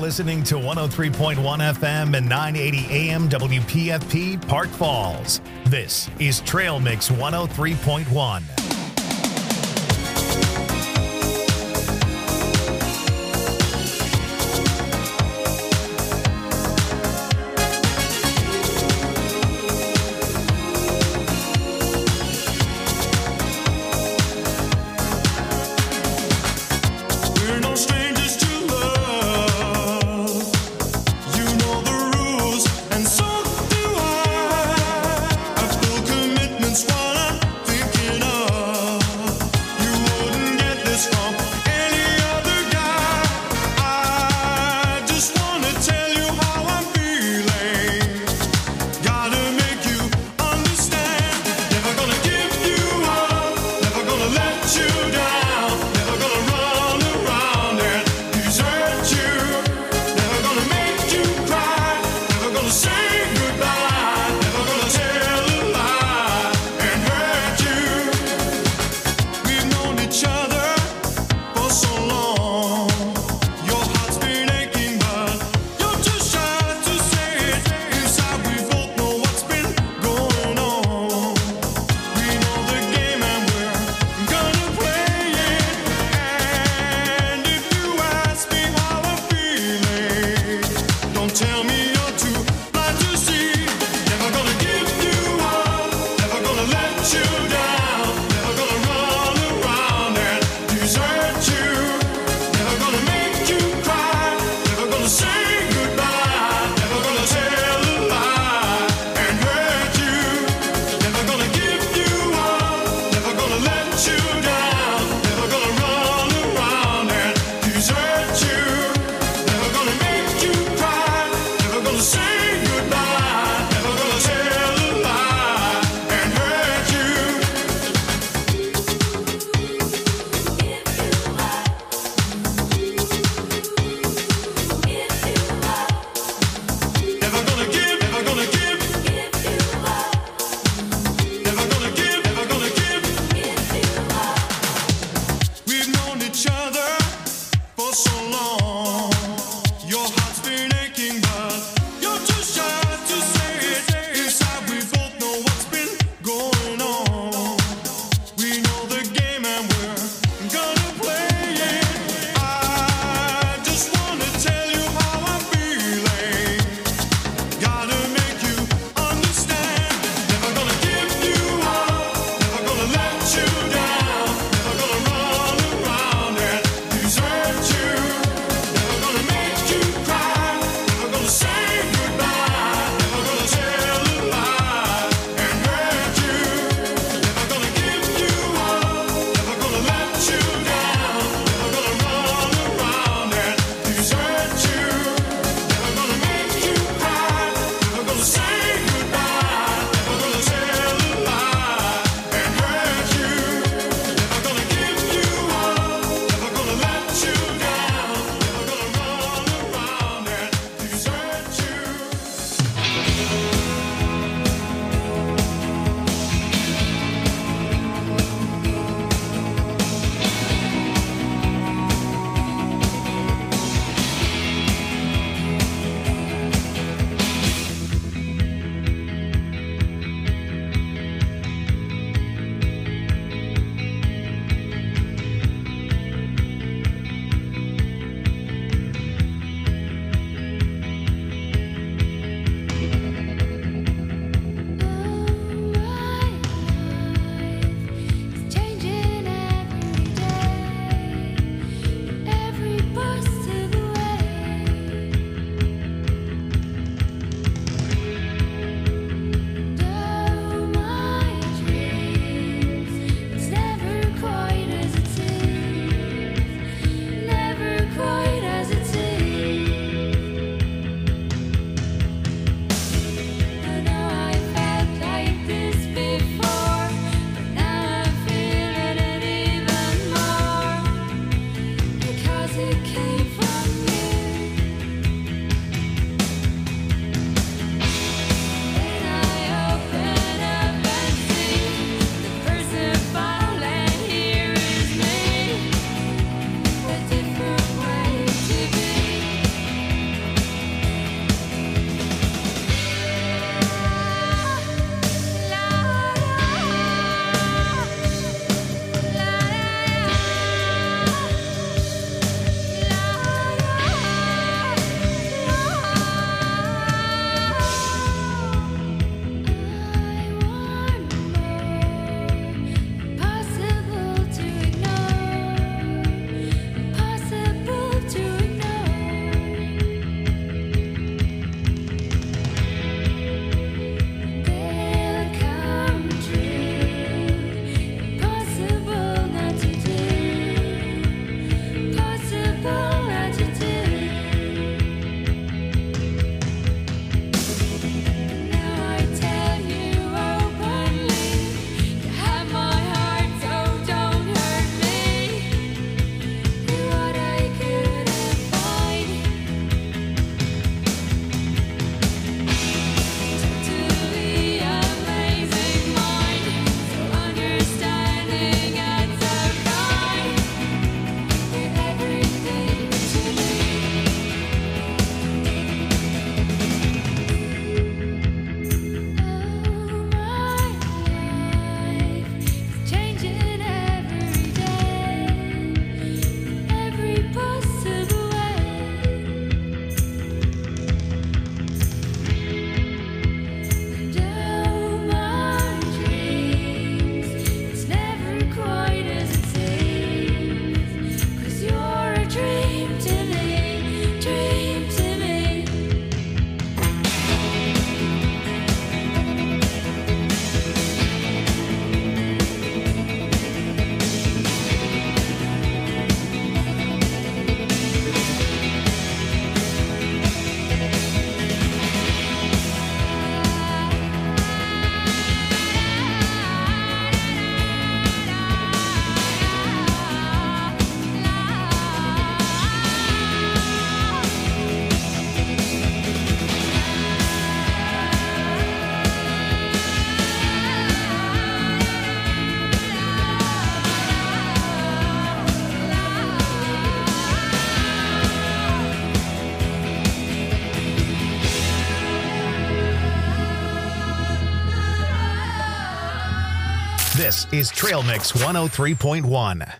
listening to 103.1 FM and 980 AM WPFP Park Falls. This is Trail Mix 103.1. Say goodbye, never gonna tell a lie and hurt you. This is Trail Mix 103.1.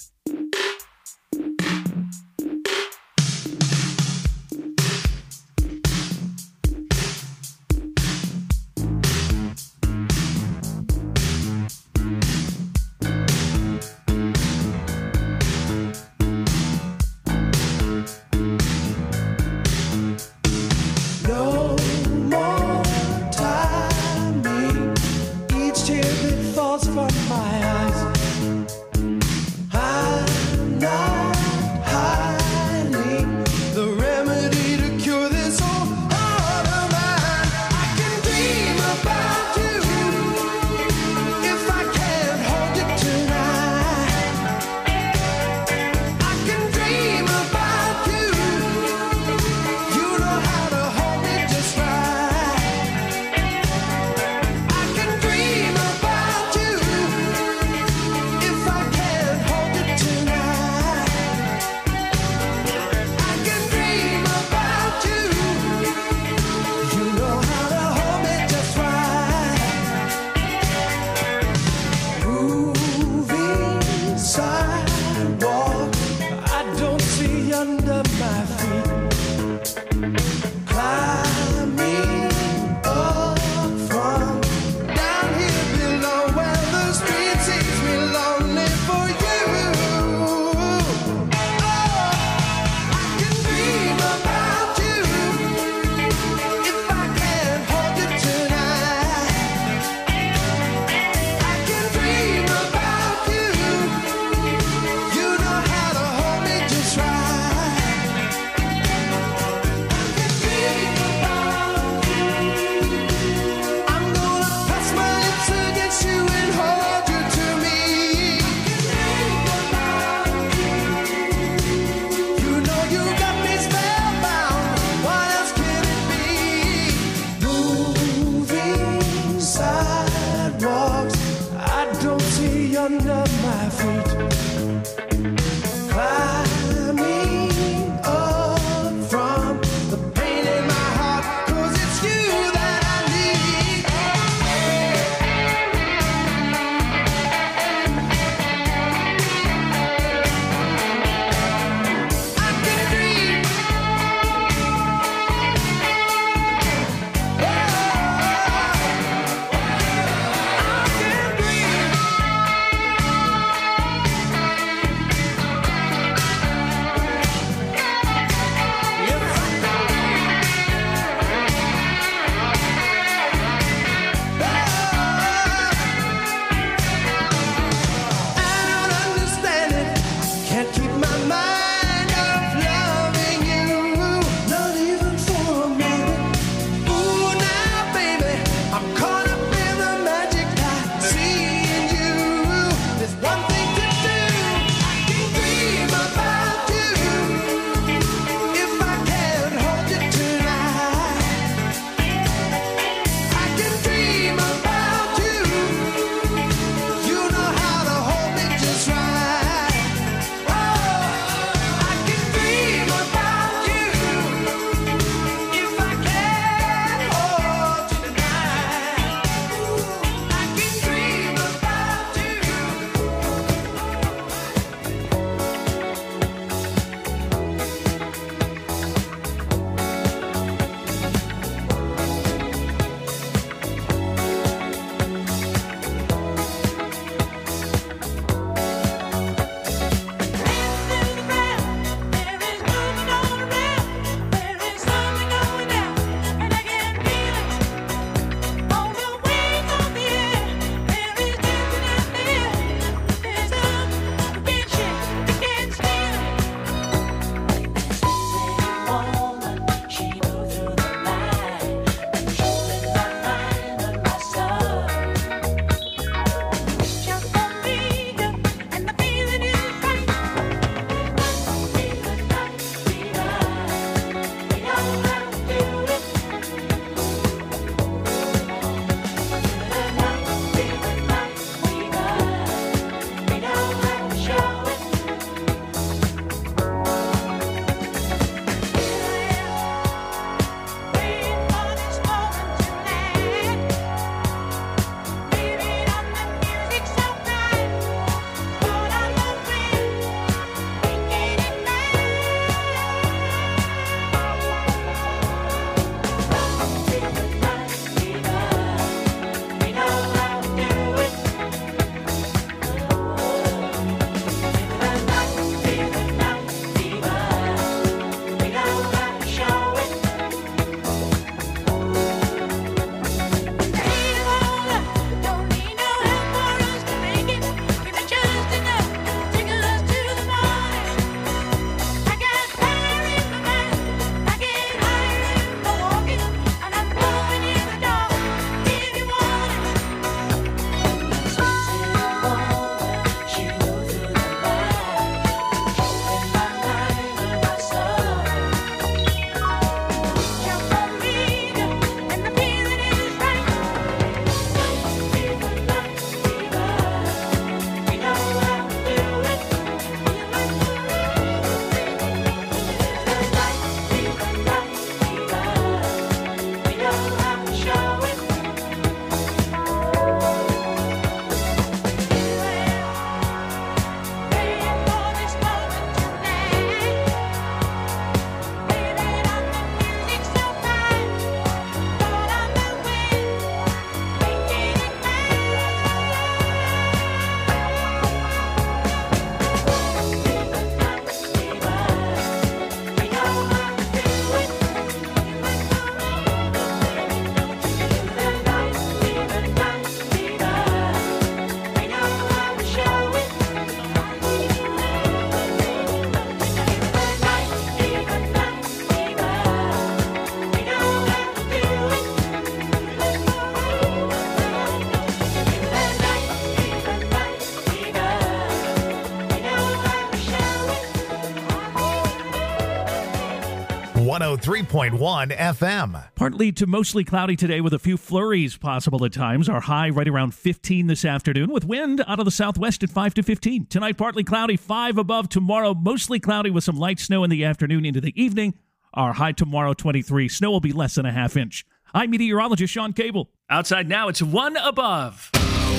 103.1 FM. Partly to mostly cloudy today with a few flurries possible at times. Our high right around 15 this afternoon with wind out of the southwest at 5 to 15. Tonight, partly cloudy, 5 above. Tomorrow, mostly cloudy with some light snow in the afternoon into the evening. Our high tomorrow, 23. Snow will be less than a half inch. I'm meteorologist Sean Cable. Outside now, it's 1 above.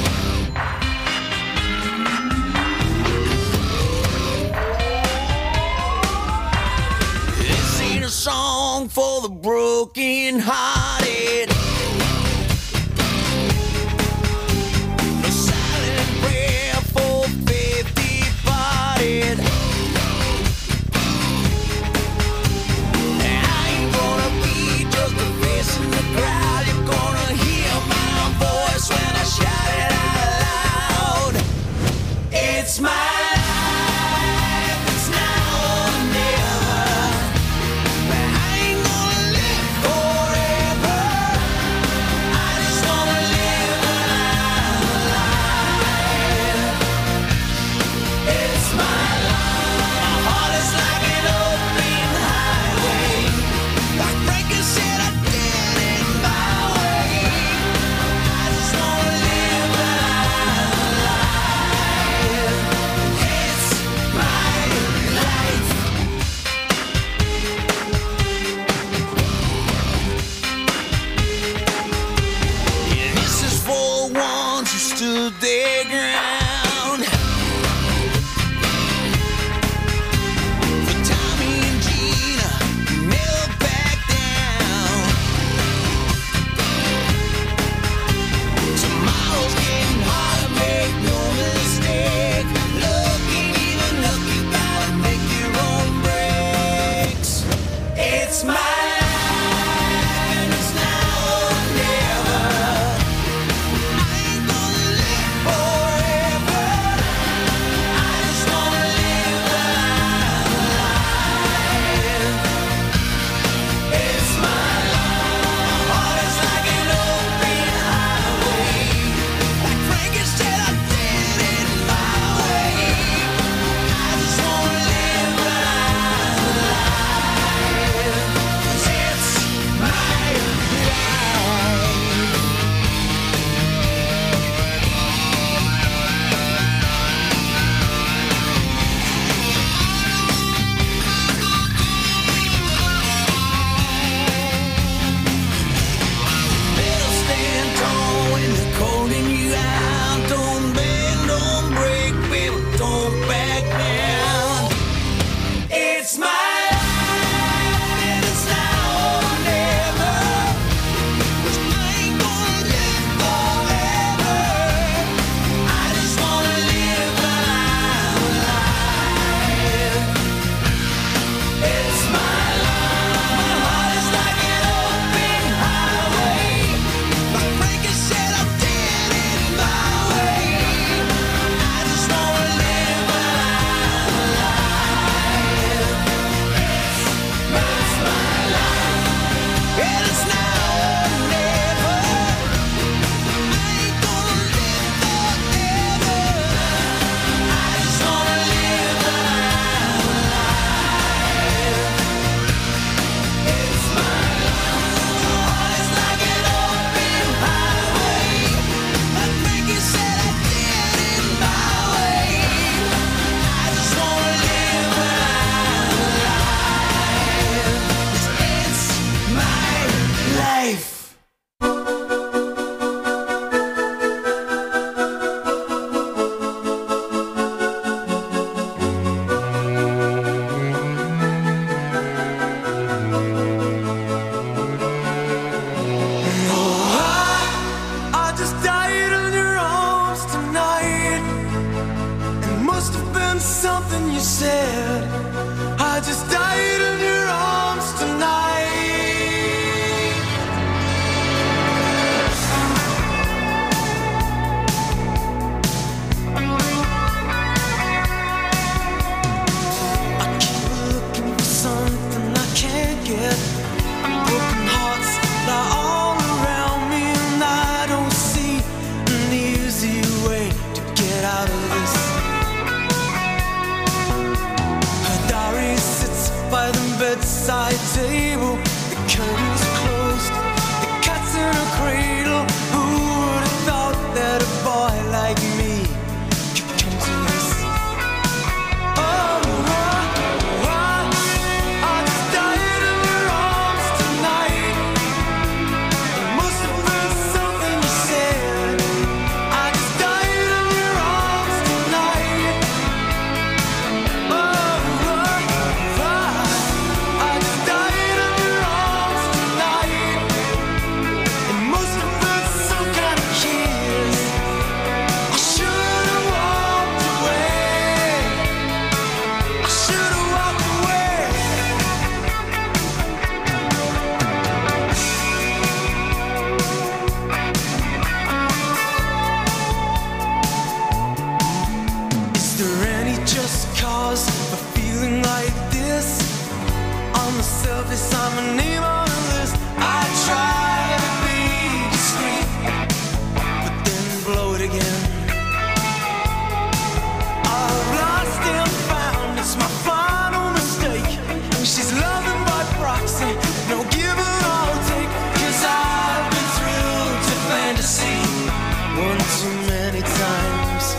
This ain't a song for the broken-hearted. A silent prayer for faith departed. I ain't gonna be just a face in the crowd. You're gonna hear my voice when I shout it out loud. It's my life, it's now or never. But I ain't gonna live forever. I just wanna live alive. It's my life. My heart is like an open highway. Like Frankie said, I did it my way. I just wanna live alive. It's my life. Yeah, this is for ones who stood their ground. For Tommy and Gina, who never back down. Tomorrow's getting harder, make no mistake. Looking even look, you gotta make your own breaks. It's my life, and it's now or never. I ain't gonna live forever. I just wanna live alive. It's my life. My heart is like an open highway. Like Frankie said, I did it my way. I just wanna live alive. 'Cause it's my life. Better stand tall when they're calling you out. Don't bend, don't break, baby, don't back down. It's my life, and it's now or never. 'Cause I ain't gonna live forever. I just wanna live alive. It's my life. My heart is like an open highway. Like Frankie said, I did it my way. I just wanna live alive. It's my life, and it's now or never. I ain't gonna live forever. I just wanna live alive. It's my life. My heart is like an open highway. Like Frankie said, I did it my way. I just wanna live alive. It's my life. I just died in your arms tonight. It must have been something you said. I just died in your arms tonight. I keep looking for something I can't get. Broken hearts lie all around me, and I don't see an easy way to get out of this. Her diary sits by the bedside table. love is on my name on the list. I try to be discreet, but then blow it again. I've lost and found, it's my final mistake. She's loving by proxy, no give and all take. 'Cause I've been thrilled to fantasy one too many times.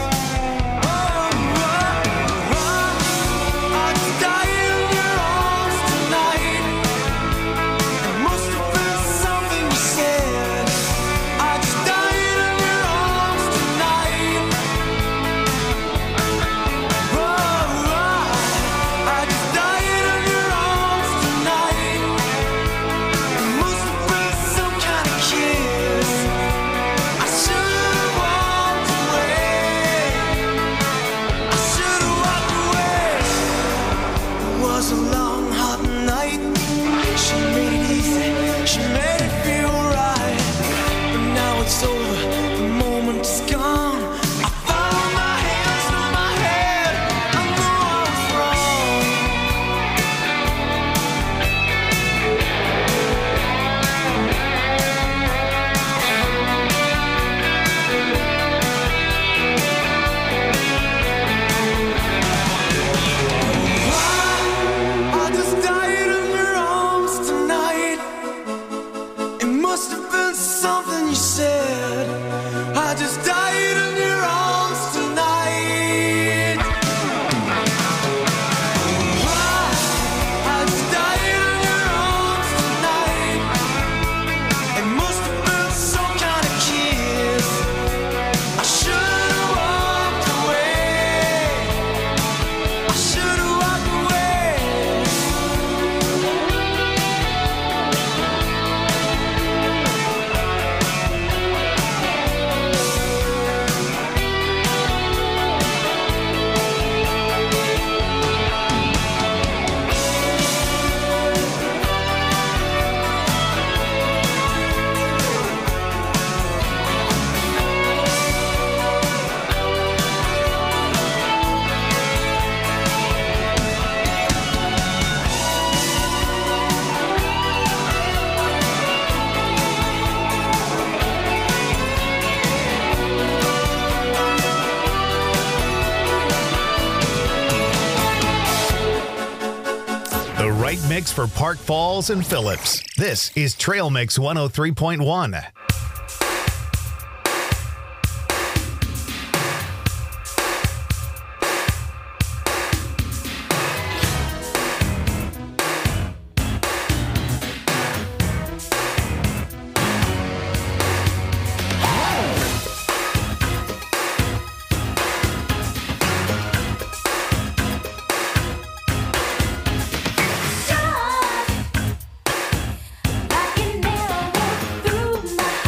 Mix for Park Falls and Phillips. This is Trail Mix 103.1. Like an arrow through my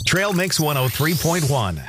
Trail Mix 103.1.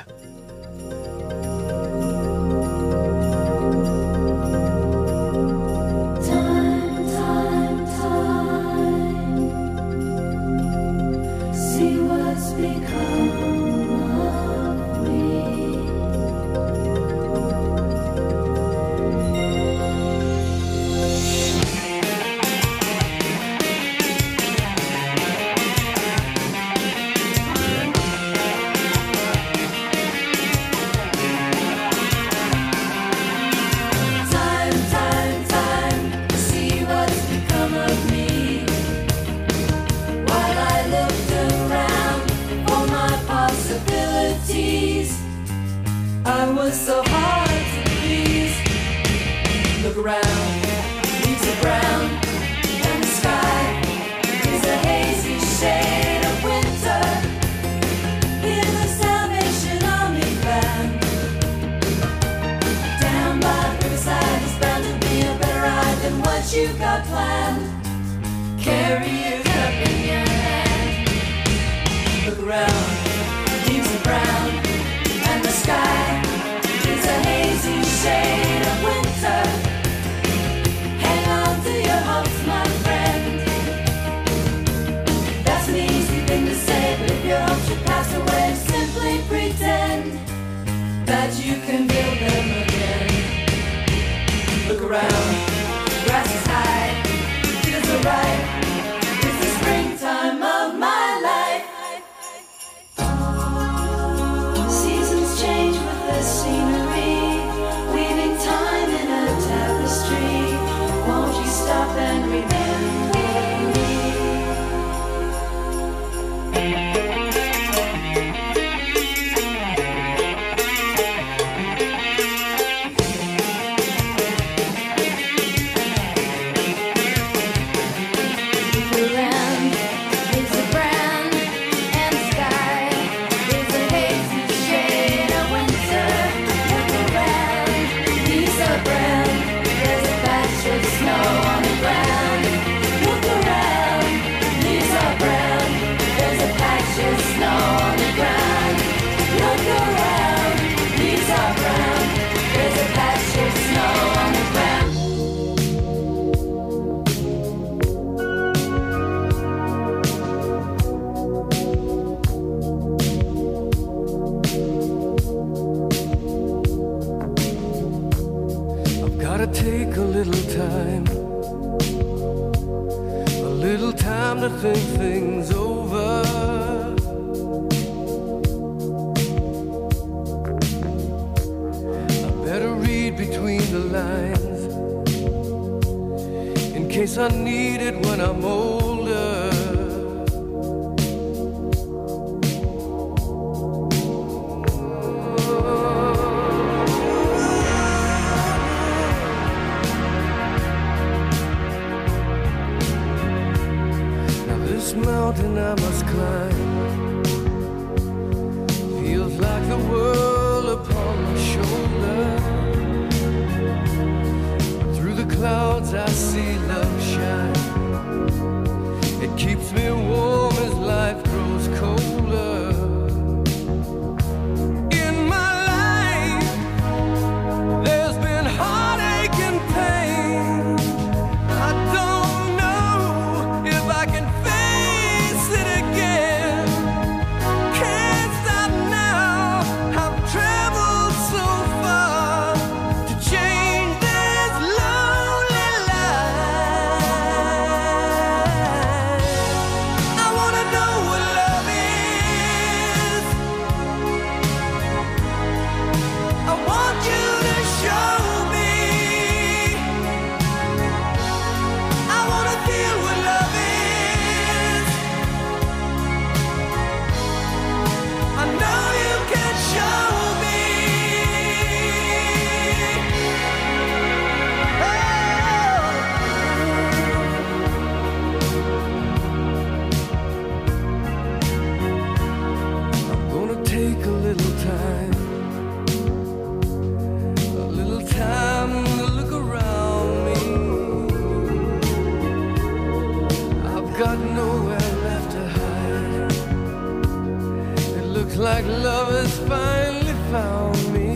got nowhere left to hide. It like love has finally found me.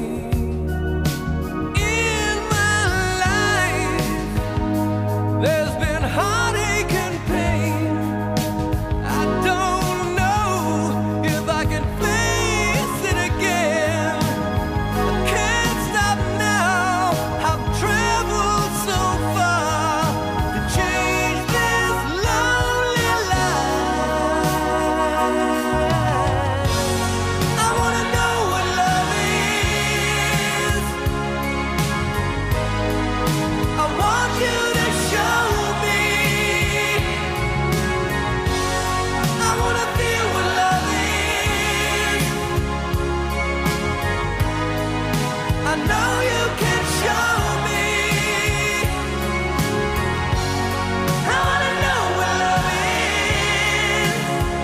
In my life, there's been heartache and pain. I don't know if I can face it again. I can't stop now. I've traveled so far to change this lonely life. I wanna know what love is. I want you to show me. I wanna feel what love is. I know you can show me. I wanna know what love is.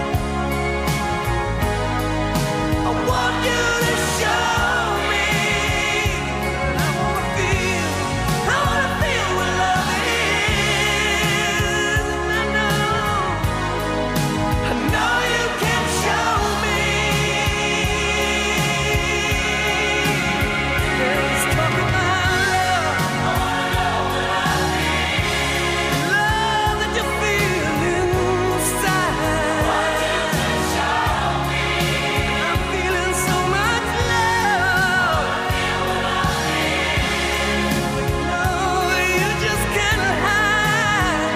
I want you to show me. I wanna feel what love is. I know you can show me. Let's talk about love. Love that you feel inside. I'm feeling so much love. No, you just can't hide.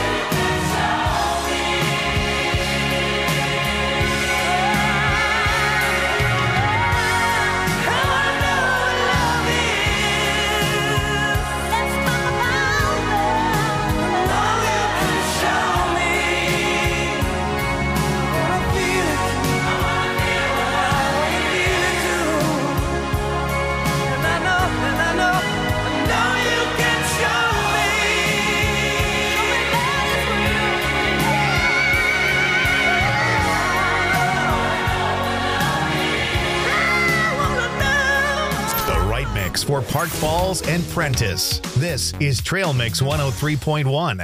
I wanna know what love is. Let's talk about love. Know you can show me. I wanna feel it. I wanna feel it too. And I know you can show me. I wanna know. The right mix for Park Falls and Prentice. This is Trail Mix 103.1.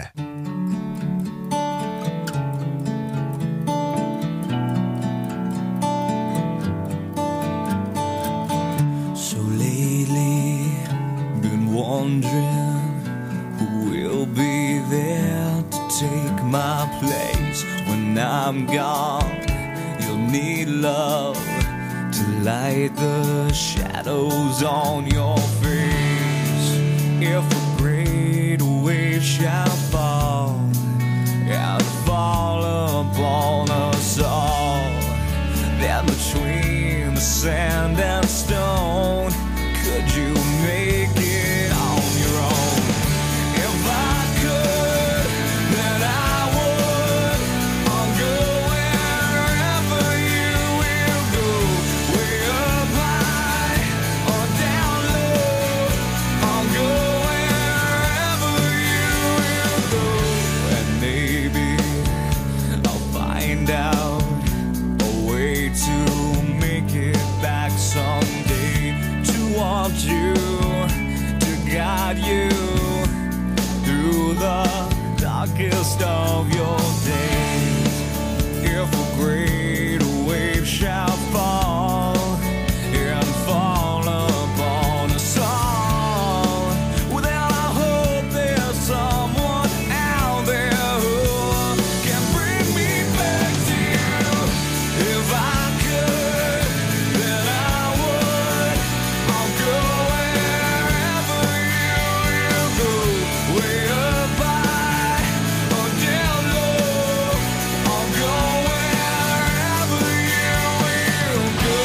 So lately, been wondering who will be there to take my place when I'm gone. You'll need love to light the shadows on your face. If a great wave shall fall and fall upon us all, then between the sand and stone, could you make it on your own? If I could, then I would. I'll go wherever you will go, way up high or down low. I'll go wherever you will go, and maybe I'll find out a way to make it back someday, to want you, to guide you through the darkest of your days. If a great wave shall fall and fall upon us all, well, then I hope there's someone out there who can bring me back to you. If I could, then I would. I'll go wherever you will go, way up high or down low. I'll go wherever you will go.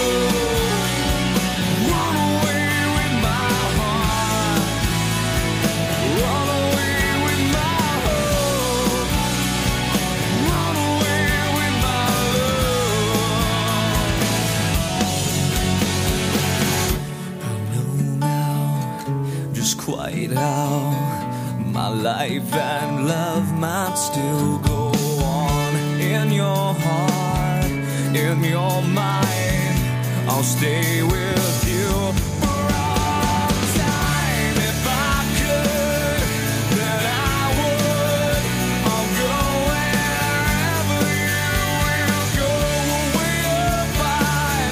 Run away with my heart, run away with my hope, run away with my love. I know now just quite how my life and love might still go on. In your heart, in your mind, I'll stay with you for all time. If I could, then I would. I'll go wherever you will go, way up high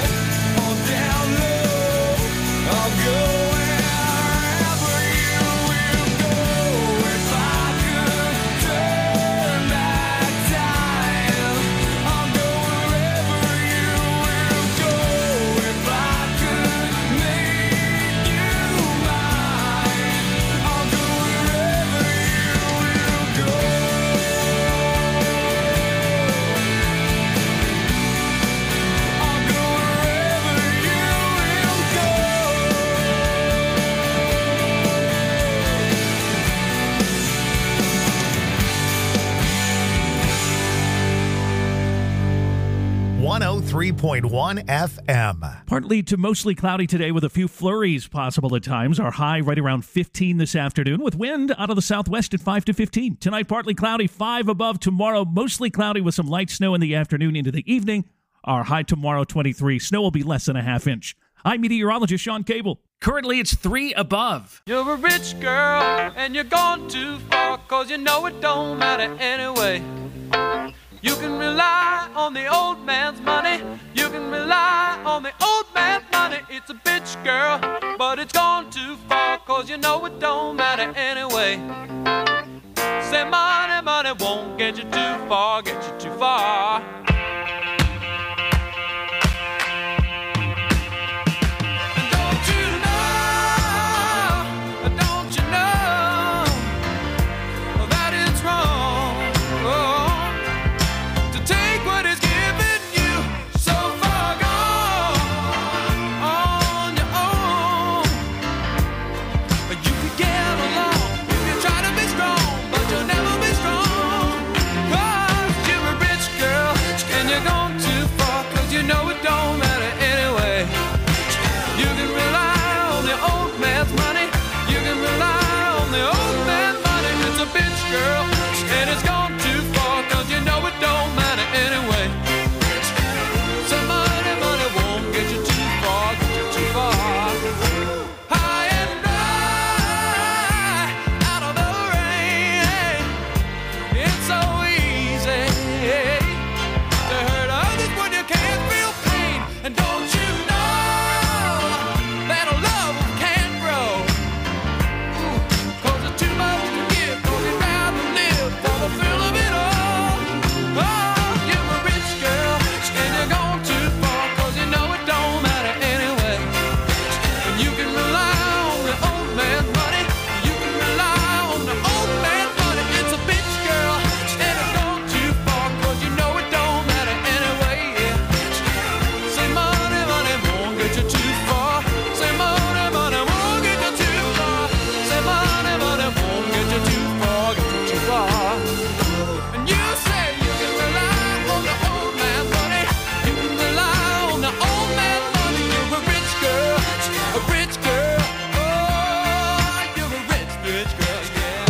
103.1 FM. Partly to mostly cloudy today with a few flurries possible at times. Our high right around 15 this afternoon with wind out of the southwest at 5 to 15. Tonight, partly cloudy, 5 above. Tomorrow, mostly cloudy with some light snow in the afternoon into the evening. Our high tomorrow, 23. Snow will be less than a half inch. I'm meteorologist Sean Cable. Currently, it's 3 above. You're a rich girl, and you're gone too far, 'cause you know it don't matter anyway. You can rely on the old man's money. You can rely on the old man's money. It's a bitch, girl, but it's gone too far, 'cause you know it don't matter anyway. Say money, money won't get you too far, get you too far. Girl, and it's gone too far, 'cause you know it don't matter anyway. So money, money won't get you too far, get you too far. High and dry, out of the rain. It's so easy to hurt others when you can't feel pain. And don't you know that a love can't grow? 'Cause it's too much to give, 'cause you'd rather live for the thrill of it all. Oh, you're a rich girl, and you're gone too far, 'cause you know it don't matter anyway. And you can rely on the old man's money. You can rely on the old man's money. It's a bitch, girl, and it's gone too far, 'cause you know it don't matter anyway. Yeah. Say money, money won't get you too far. Say money, money won't get you too far. Say money, money won't get you too far, get you too far. And you say you can rely on the old man's money. You can rely on the old man's money. You're a rich girl, a rich girl. Oh, you're a rich, rich girl, yeah.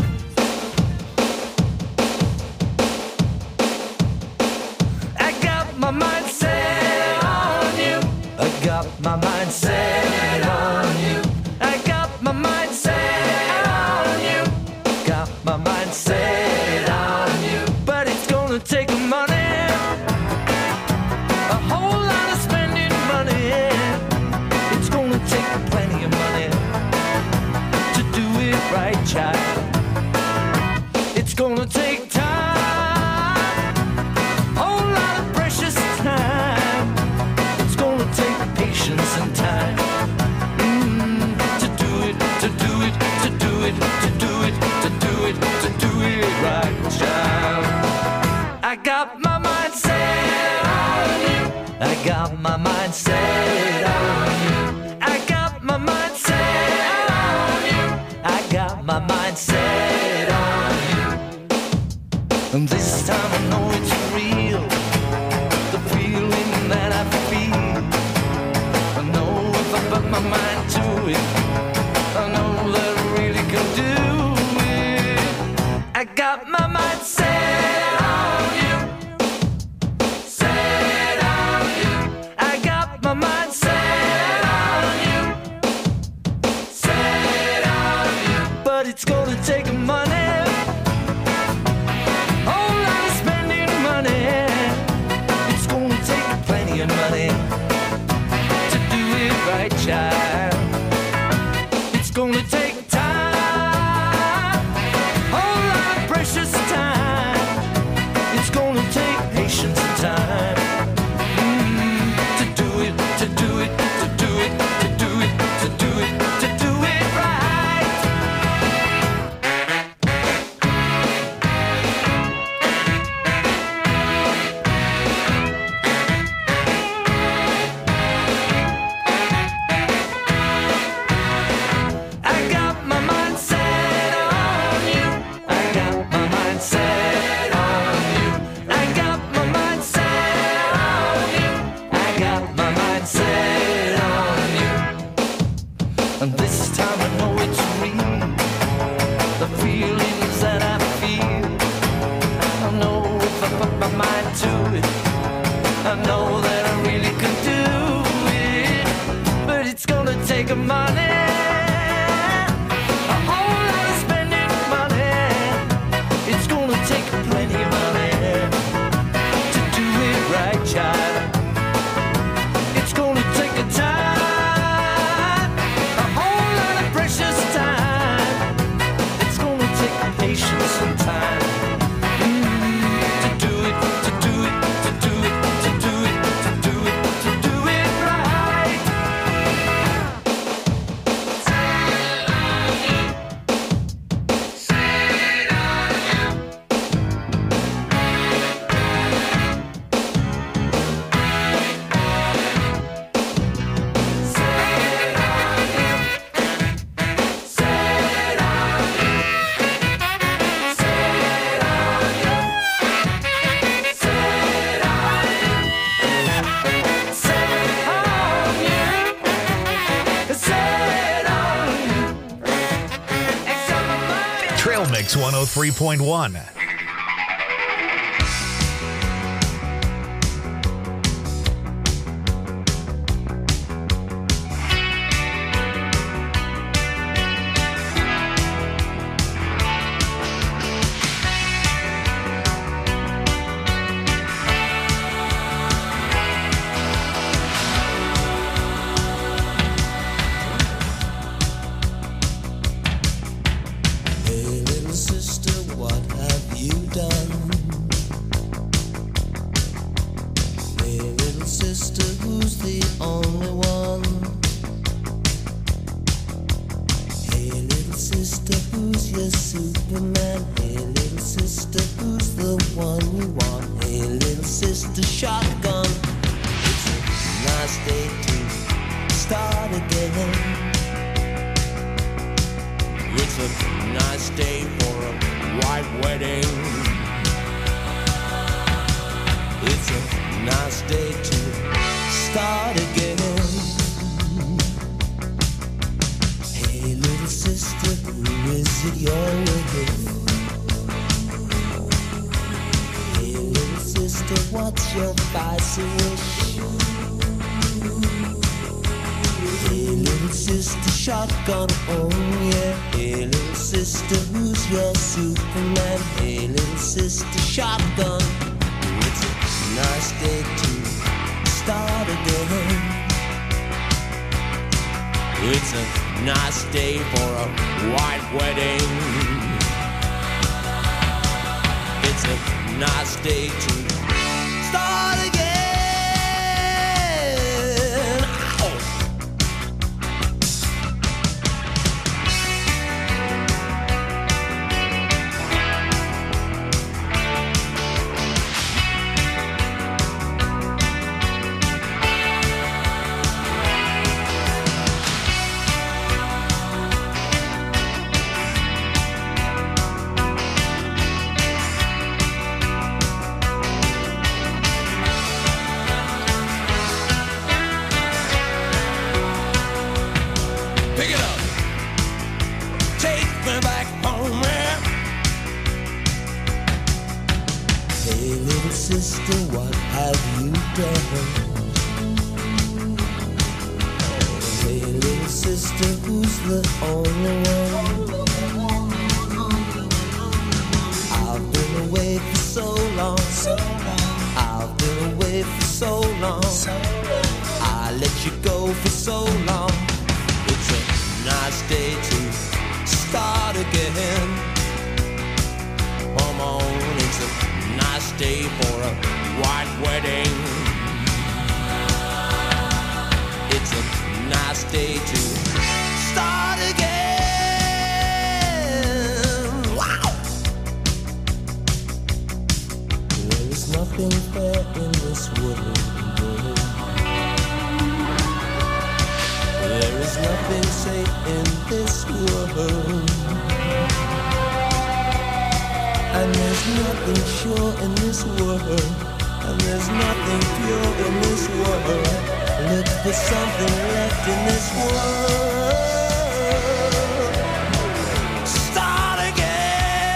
I got my mind set on you. I got my mind set on you. I got my mind set on you. Got my mind set on you. But it's gonna take money, a whole lot of spending money. It's gonna take plenty of money to do it right, child. It's gonna take time, whole lot of precious time. It's gonna take patience and time to do it, to do it, to do it, to do it, to do it, to do it right, child. I got my mind set on you. I got my mind set on you. I got my mind set on you. I got my mind set on you. And this time I know it's real, the feeling that I feel. I know if I put my mind to it, I know that I really can do it. I got my mind set on you, set on you. I got my mind set on you, set on you. But it's gonna take money, whole lot of spending money. It's gonna take plenty of money to do it right, child. It's gonna take time, whole lot of precious time. It's gonna take patience and time to do it, to do it, to do it, to do it, to do it, to do it right. I got my mind set on you. I got my mind set I know that I really could do it, but it's gonna take a money, a whole lot of spending money. It's gonna take plenty of money to do it right, child. It's gonna take a time, a whole lot of precious time. It's gonna take patience and time. Trail Mix 103.1.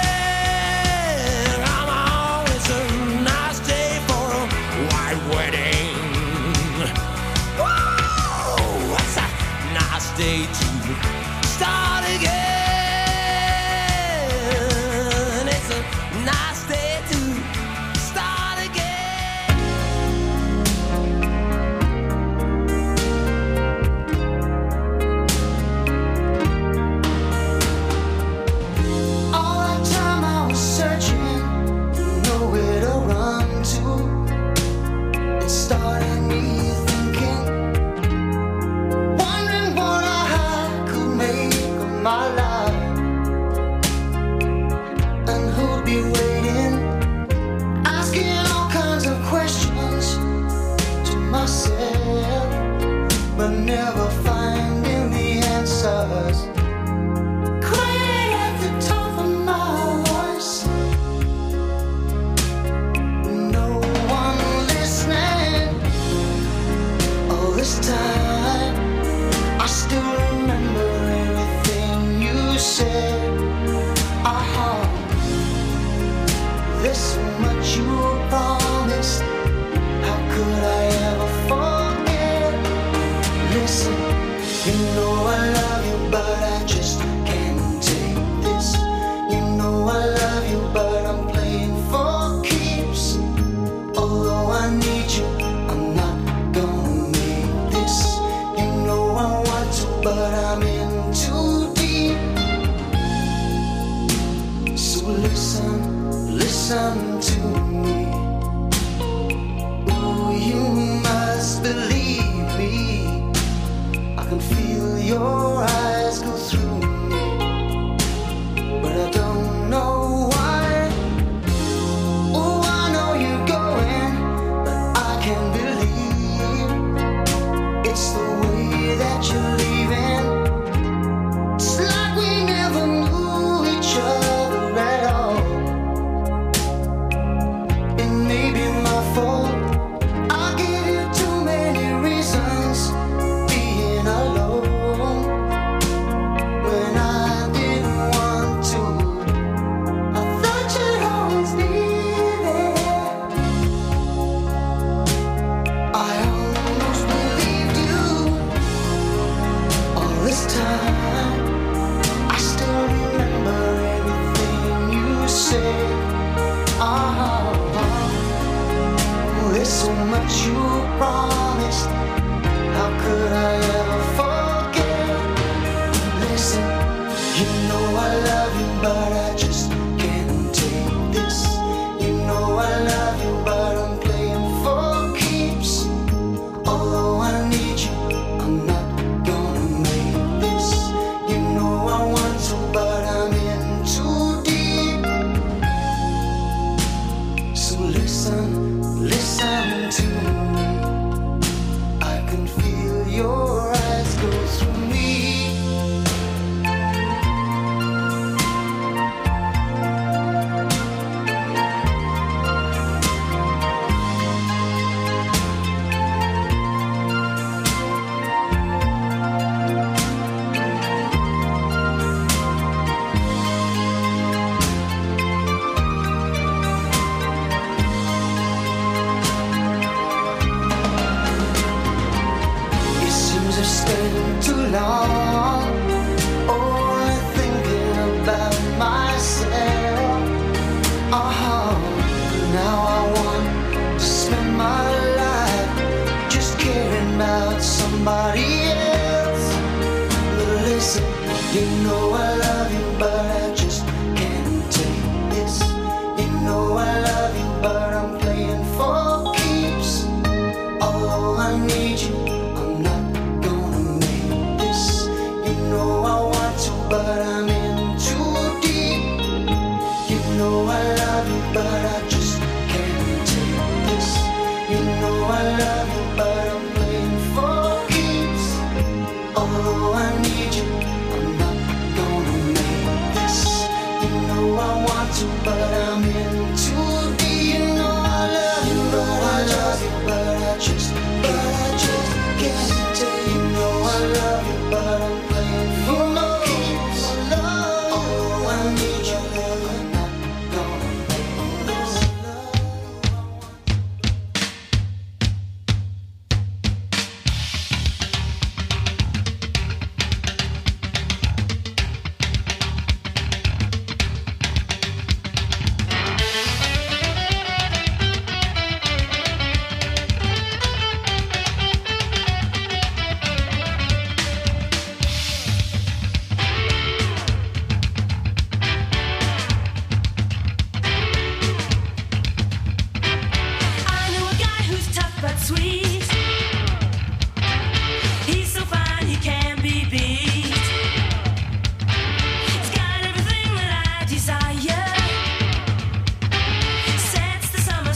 Wedding. never finding the answers. Crying at the top of my voice. No one listening. All this time, I still remember everything you said. There's so much you promised. How could I ever forget? Listen, you know I love you, but I just can't take this. You know I love you, but I'm playing for keeps. Although I need you, I'm not gonna make this. You know I want to, but I'm in too deep. So listen to me. Oh, you must believe me. I can feel your eyes go through me, but I don't know why. Oh, I know you're going, but I can't believe it's the way that you're leaving. It's like we never knew each other at all. I gave you too many reasons being alone when I didn't want to. I thought you'd always be there. I almost believed you all this time. I still remember everything you said. There's so much you promised. How could I ever forget? Listen, you know I love you, but I just can't take this. You know I love you, but I'm playing for keeps. Although I need you, I'm not gonna make this. You know I want to, but I'm in too deep. So listen to me. I can feel your eyes go through me. Too long, only thinking about myself. Now I want to spend my life just caring about somebody else. But listen, you know I love you, but I just can't take this. You know I love you, but I'm playing for keeps. Although I need you, I'm not. But I'm in too deep. You know I love you, but I just can't take this. You know I love you, but I'm playing for keeps. Although I need you, I'm not gonna make this. You know I want to, but I'm in too deep. You know I love you, but I love you, but I just can't take. You know I love you, but I'm playing for keeps. Although I need you, I'm not gonna make this.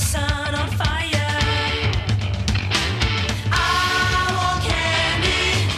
I want candy.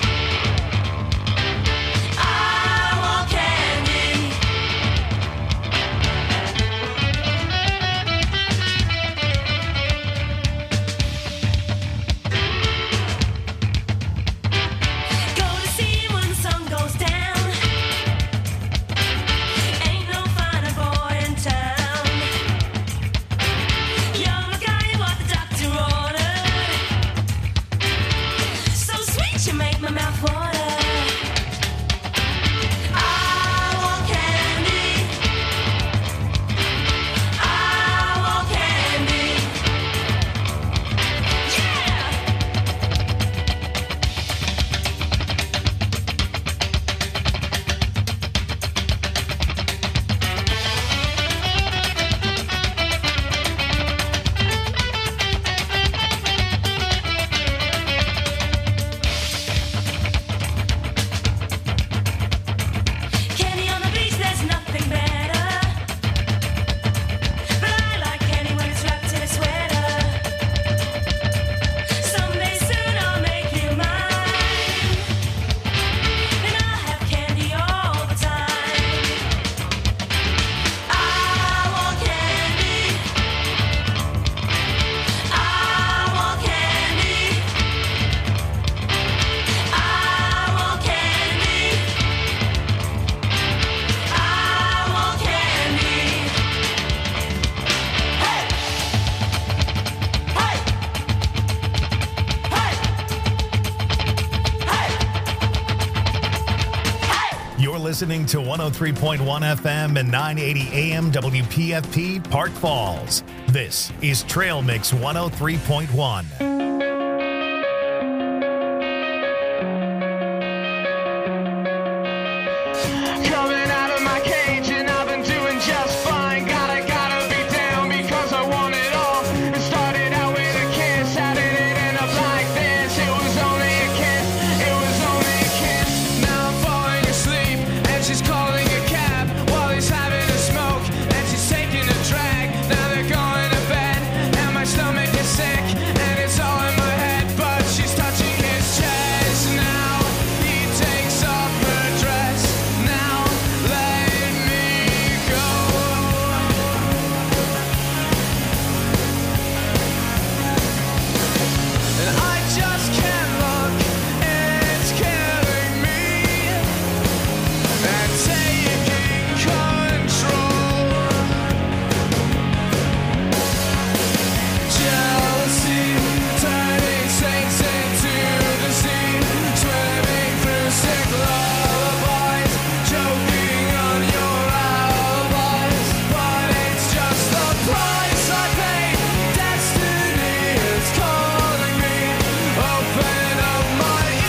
listening to 103.1 FM and 980 AM WPFP Park Falls. This is Trail Mix 103.1.